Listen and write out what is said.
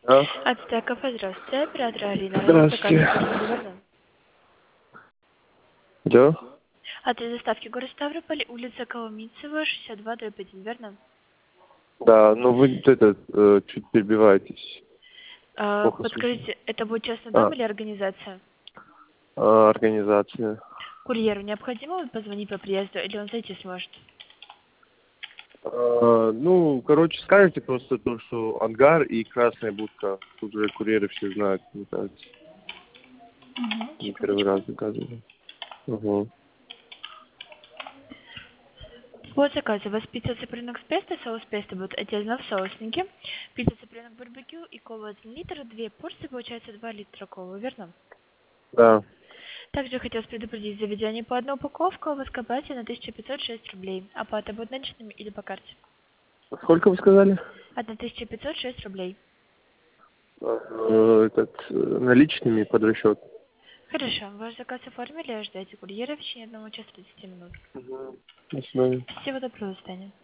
Да. От кафе, здравствуйте, оператор Арина. Здравствуйте. Да? От доставки город Ставрополь, улица Коломийцева, 62/1, верно? Да, но вы чуть перебиваетесь. Плохо слышно. Подскажите, это будет частный дом А, или организация? организация. Курьеру необходимо позвонить по приезду или он зайти сможет? Ну, короче, скажите просто то, что ангар и красная будка. Тут уже курьеры все знают, мне кажется. Угу, Не первый раз секундочку. заказывали. Угу. По заказу у вас пицца цыпленок с песто, соус песто будет отдельно в соуснике, пицца цыпленок барбекю и кола 1 литр, 2 порции, получается 2 литра колы, верно? Да. Также хотелось предупредить, заведение по одной упаковке у вас к оплате на 1506 рублей. Оплата будет наличными или по карте? Сколько вы сказали? 1506 рублей. Наличными под расчет. Хорошо, ваш заказ оформили, ждайте курьера в течение 1 часа 30 минут. Угу. До свидания. Всего доброго, до свидания.